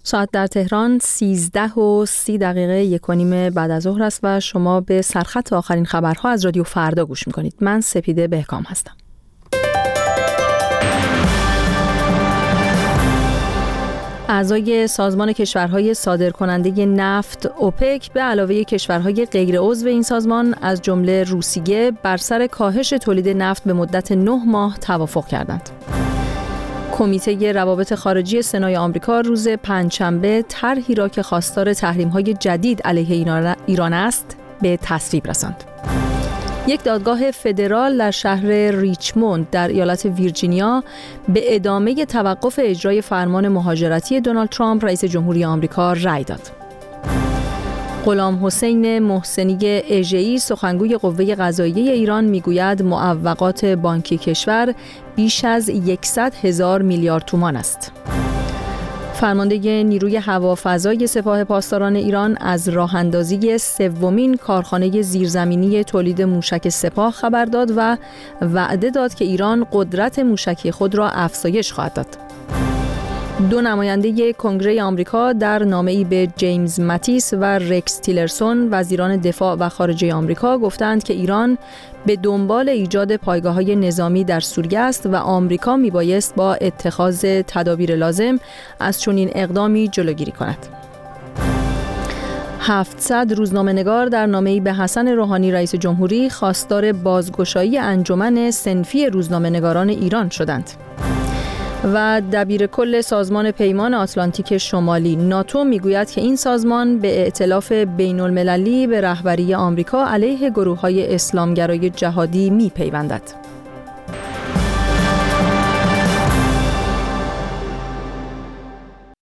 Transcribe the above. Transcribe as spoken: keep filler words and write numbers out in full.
ساعت در تهران سیزده و سی دقیقه یک و نیم بعد از ظهر است و شما به سرخط آخرین خبرها از رادیو فردا گوش میکنید. من سپیده بهکام هستم. اعضای سازمان کشورهای صادرکننده نفت اوپک به علاوه کشورهای غیر عضو این سازمان از جمله روسیه بر سر کاهش تولید نفت به مدت نه ماه توافق کردند. کمیته روابط خارجی سنای آمریکا روز پنجشنبه طرحی را که خواستار تحریم‌های جدید علیه ایران است به تصویب رساند. یک دادگاه فدرال در شهر ریچموند در ایالت ویرجینیا به ادامه توقف اجرای فرمان مهاجرتی دونالد ترامپ رئیس جمهوری آمریکا رأی داد. غلام حسین محسنی اژه‌ای سخنگوی قوه قضاییه ایران میگوید معوقات بانکی کشور بیش از صد هزار میلیارد تومان است. فرمانده نیروی هوافضای سپاه پاسداران ایران از راه اندازی سومین کارخانه زیرزمینی تولید موشک سپاه خبر داد و وعده داد که ایران قدرت موشکی خود را افزایش خواهد داد. دو نماینده کنگره آمریکا در نامه‌ای به جیمز ماتیس و رکس تیلرسون وزیران دفاع و خارجه آمریکا گفتند که ایران به دنبال ایجاد پایگاه‌های نظامی در سوریه است و آمریکا میبایست با اتخاذ تدابیر لازم از چنین اقدامی جلوگیری کند. هفتصد روزنامه‌نگار در نامه‌ای به حسن روحانی رئیس جمهوری خواستار بازگشایی انجمن صنفی روزنامه‌نگاران ایران شدند. و دبیر کل سازمان پیمان آتلانتیک شمالی ناتو میگوید که این سازمان به ائتلاف بین المللی به رهبری آمریکا علیه گروه‌های اسلامگرای جهادی میپیوندد.